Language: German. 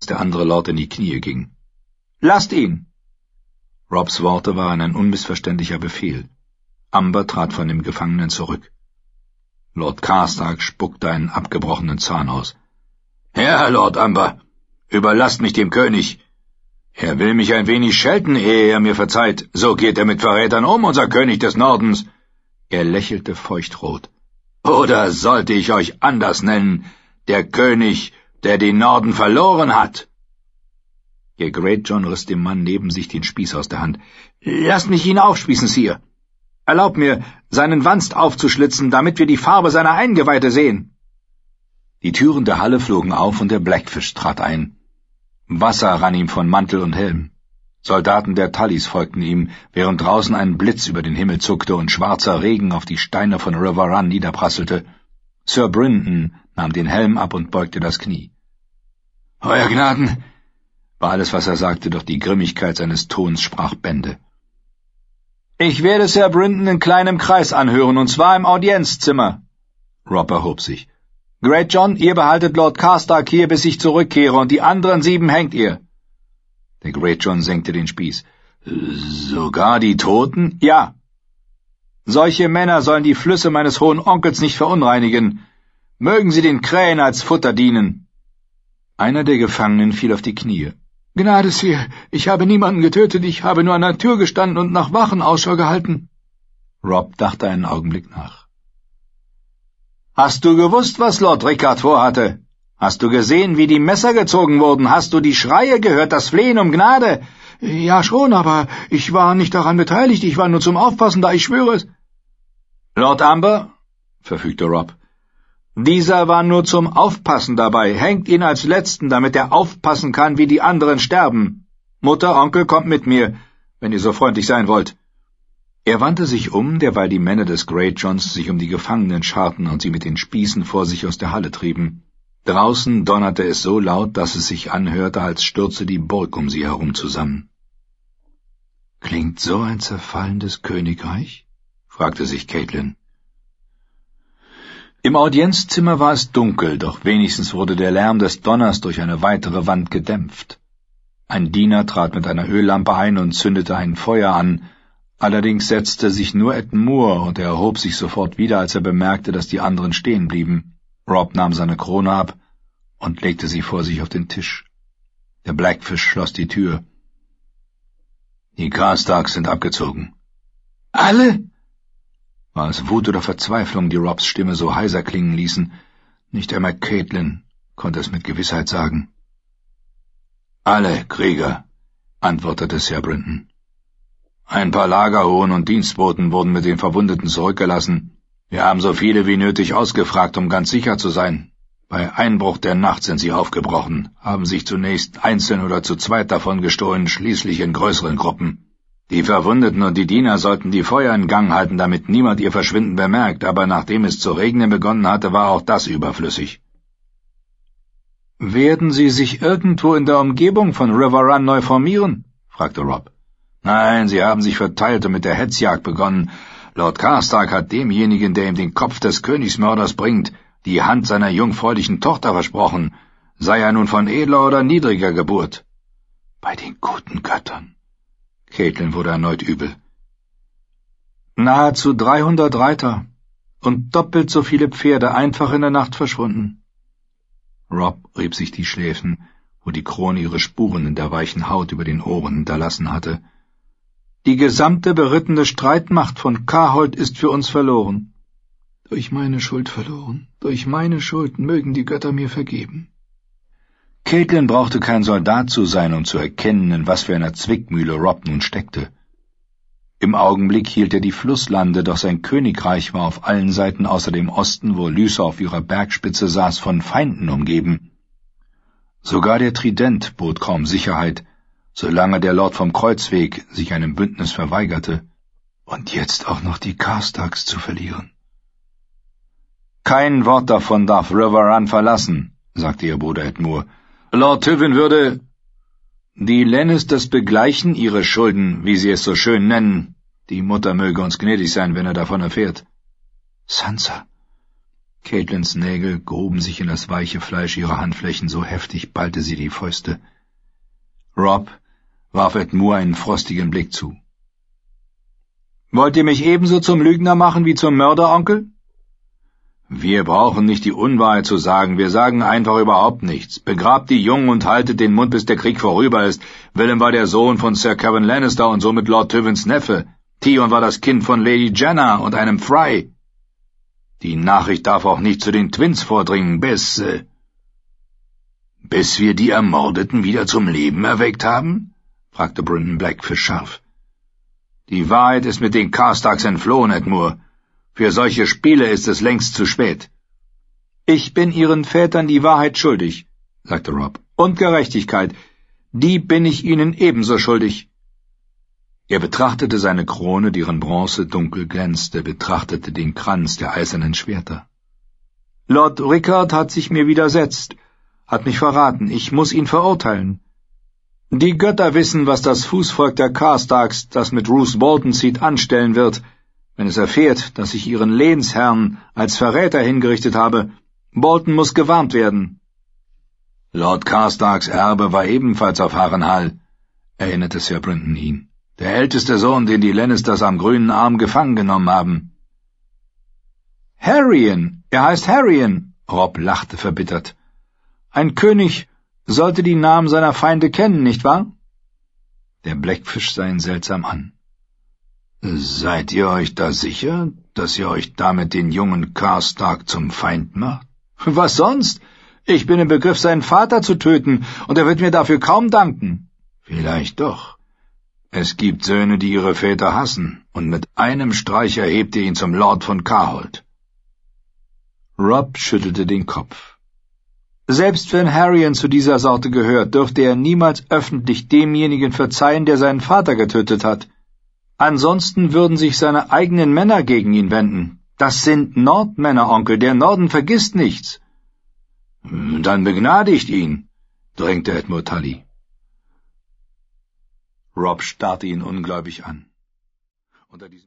der andere Lord in die Knie ging. »Lasst ihn!« Robs Worte waren ein unmissverständlicher Befehl. Amber trat von dem Gefangenen zurück. Lord Karstark spuckte einen abgebrochenen Zahn aus. »Herr Lord Amber, überlasst mich dem König. Er will mich ein wenig schelten, ehe er mir verzeiht. So geht er mit Verrätern um, unser König des Nordens.« Er lächelte feuchtrot. »Oder sollte ich euch anders nennen, der König, der den Norden verloren hat?« Ihr Greatjohn riss dem Mann neben sich den Spieß aus der Hand. »Lasst mich ihn aufspießen, Sire. Erlaubt mir, seinen Wanst aufzuschlitzen, damit wir die Farbe seiner Eingeweide sehen.« Die Türen der Halle flogen auf und der Blackfish trat ein. Wasser rann ihm von Mantel und Helm. Soldaten der Tullys folgten ihm, während draußen ein Blitz über den Himmel zuckte und schwarzer Regen auf die Steine von River Run niederprasselte. Sir Brynden nahm den Helm ab und beugte das Knie. »Euer Gnaden«, war alles, was er sagte, doch die Grimmigkeit seines Tons sprach Bände. »Ich werde Sir Brynden in kleinem Kreis anhören, und zwar im Audienzzimmer.« Rob erhob sich. »Greatjohn, ihr behaltet Lord Karstark hier, bis ich zurückkehre, und die anderen 7 hängt ihr.« Der Greatjohn senkte den Spieß. »Sogar die Toten?« »Ja. Solche Männer sollen die Flüsse meines hohen Onkels nicht verunreinigen. Mögen sie den Krähen als Futter dienen.« Einer der Gefangenen fiel auf die Knie. »Gnade, Sire, ich habe niemanden getötet, ich habe nur an der Tür gestanden und nach Wachen Ausschau gehalten.« Rob dachte einen Augenblick nach. »Hast du gewusst, was Lord Rickard vorhatte? Hast du gesehen, wie die Messer gezogen wurden? Hast du die Schreie gehört, das Flehen um Gnade?« »Ja schon, aber ich war nicht daran beteiligt, ich war nur zum Aufpassen da, ich schwöre es.« »Lord Amber«, verfügte Rob, »dieser war nur zum Aufpassen dabei. Hängt ihn als Letzten, damit er aufpassen kann, wie die anderen sterben. Mutter, Onkel, kommt mit mir, wenn ihr so freundlich sein wollt.« Er wandte sich um, derweil die Männer des Greatjohns sich um die Gefangenen scharten und sie mit den Spießen vor sich aus der Halle trieben. Draußen donnerte es so laut, dass es sich anhörte, als stürze die Burg um sie herum zusammen. »Klingt so ein zerfallendes Königreich?« fragte sich Caitlin. Im Audienzzimmer war es dunkel, doch wenigstens wurde der Lärm des Donners durch eine weitere Wand gedämpft. Ein Diener trat mit einer Öllampe ein und zündete ein Feuer an, allerdings setzte sich nur Ed Moore und er erhob sich sofort wieder, als er bemerkte, dass die anderen stehen blieben. Rob nahm seine Krone ab und legte sie vor sich auf den Tisch. Der Blackfish schloss die Tür. »Die Karstarks sind abgezogen.« »Alle?« War es Wut oder Verzweiflung, die Robs Stimme so heiser klingen ließen? Nicht einmal Caitlin konnte es mit Gewissheit sagen. »Alle, Krieger«, antwortete Sir Brynden. »Ein paar Lagerhohen und Dienstboten wurden mit den Verwundeten zurückgelassen. Wir haben so viele wie nötig ausgefragt, um ganz sicher zu sein. Bei Einbruch der Nacht sind sie aufgebrochen, haben sich zunächst einzeln oder zu zweit davon gestohlen, schließlich in größeren Gruppen. Die Verwundeten und die Diener sollten die Feuer in Gang halten, damit niemand ihr Verschwinden bemerkt, aber nachdem es zu regnen begonnen hatte, war auch das überflüssig.« »Werden sie sich irgendwo in der Umgebung von River Run neu formieren?« fragte Rob. »Nein, sie haben sich verteilt und mit der Hetzjagd begonnen. Lord Karstark hat demjenigen, der ihm den Kopf des Königsmörders bringt, die Hand seiner jungfräulichen Tochter versprochen, sei er nun von edler oder niedriger Geburt.« »Bei den guten Göttern!« Caitlin wurde erneut übel. »Nahezu 300 Reiter und doppelt so viele Pferde einfach in der Nacht verschwunden.« Rob rieb sich die Schläfen, wo die Krone ihre Spuren in der weichen Haut über den Ohren hinterlassen hatte. »Die gesamte berittene Streitmacht von Karholt ist für uns verloren. Durch meine Schuld verloren. Durch meine Schuld mögen die Götter mir vergeben.« Caitlin brauchte kein Soldat zu sein, um zu erkennen, in was für einer Zwickmühle Rob nun steckte. Im Augenblick hielt er die Flusslande, doch sein Königreich war auf allen Seiten außer dem Osten, wo Lysa auf ihrer Bergspitze saß, von Feinden umgeben. Sogar der Trident bot kaum Sicherheit, solange der Lord vom Kreuzweg sich einem Bündnis verweigerte. Und jetzt auch noch die Karstarks zu verlieren. »Kein Wort davon darf River Run verlassen«, sagte ihr Bruder Ed Moore. »Lord Tywin würde die Lannisters begleichen ihre Schulden, wie sie es so schön nennen. Die Mutter möge uns gnädig sein, wenn er davon erfährt.« »Sansa!« Caitlins Nägel gruben sich in das weiche Fleisch ihrer Handflächen, so heftig ballte sie die Fäuste. Rob warf Ed Moore einen frostigen Blick zu. »Wollt ihr mich ebenso zum Lügner machen wie zum Mörder, Onkel?« »Wir brauchen nicht die Unwahrheit zu sagen, wir sagen einfach überhaupt nichts. Begrabt die Jungen und haltet den Mund, bis der Krieg vorüber ist. Willem war der Sohn von Sir Kevin Lannister und somit Lord Tywins Neffe. Theon war das Kind von Lady Jenna und einem Fry. Die Nachricht darf auch nicht zu den Twins vordringen, bis wir die Ermordeten wieder zum Leben erweckt haben?« fragte Brynden Blackfish scharf. »Die Wahrheit ist mit den Karstarks entflohen, Ed Moore. Für solche Spiele ist es längst zu spät.« »Ich bin ihren Vätern die Wahrheit schuldig«, sagte Rob. »Und Gerechtigkeit. Die bin ich ihnen ebenso schuldig.« Er betrachtete seine Krone, deren Bronze dunkel glänzte, betrachtete den Kranz der eisernen Schwerter. »Lord Rickard hat sich mir widersetzt, hat mich verraten. Ich muss ihn verurteilen. Die Götter wissen, was das Fußvolk der Karstarks, das mit Roose Bolton zieht, anstellen wird, wenn es erfährt, dass ich ihren Lehnsherrn als Verräter hingerichtet habe. Bolton muss gewarnt werden.« »Lord Karstarks Erbe war ebenfalls auf Harrenhal«, erinnerte Sir Brynden ihn. »Der älteste Sohn, den die Lannisters am grünen Arm gefangen genommen haben.« »Harrien, er heißt Harrien«, Rob lachte verbittert. »Ein König sollte die Namen seiner Feinde kennen, nicht wahr?« Der Blackfish sah ihn seltsam an. »Seid ihr euch da sicher, dass ihr euch damit den jungen Karstark zum Feind macht?« »Was sonst? Ich bin im Begriff, seinen Vater zu töten, und er wird mir dafür kaum danken.« »Vielleicht doch. Es gibt Söhne, die ihre Väter hassen, und mit einem Streich erhebt ihr ihn zum Lord von Karholt.« Rob schüttelte den Kopf. »Selbst wenn Harrien zu dieser Sorte gehört, dürfte er niemals öffentlich demjenigen verzeihen, der seinen Vater getötet hat. Ansonsten würden sich seine eigenen Männer gegen ihn wenden. Das sind Nordmänner, Onkel, der Norden vergisst nichts.« »Dann begnadigt ihn«, drängte Edmure Tully. Rob starrte ihn ungläubig an. Unter diesem